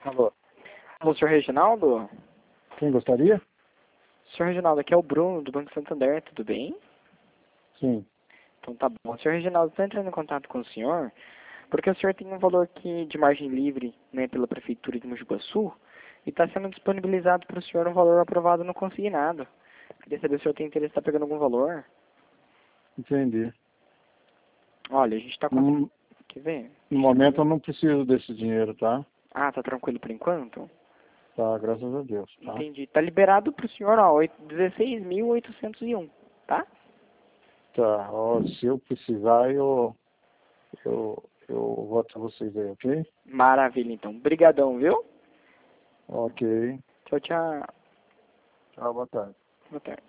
Alô. Alô, senhor Reginaldo? Quem gostaria? Senhor Reginaldo, aqui é o Bruno, do Banco Santander, tudo bem? Sim. Então tá bom. Senhor Reginaldo, estou entrando em contato com o senhor, porque o senhor tem um valor aqui de margem livre, né, pela Prefeitura de Mogi Guaçu, e está sendo disponibilizado para o senhor um valor aprovado no consignado. Queria saber se o senhor tem interesse em estar pegando algum valor. Entendi. Olha, a gente está com... No, Quer ver? no momento eu não preciso desse dinheiro, tá? Ah, tá tranquilo por enquanto? Tá, graças a Deus, tá? Entendi. Tá liberado para o senhor, ó, 16.801, tá? Tá, ó, se eu precisar, eu vou até vocês aí, ok? Maravilha, então. Obrigadão, viu? Ok. Tchau, tchau. Tchau, boa tarde. Boa tarde.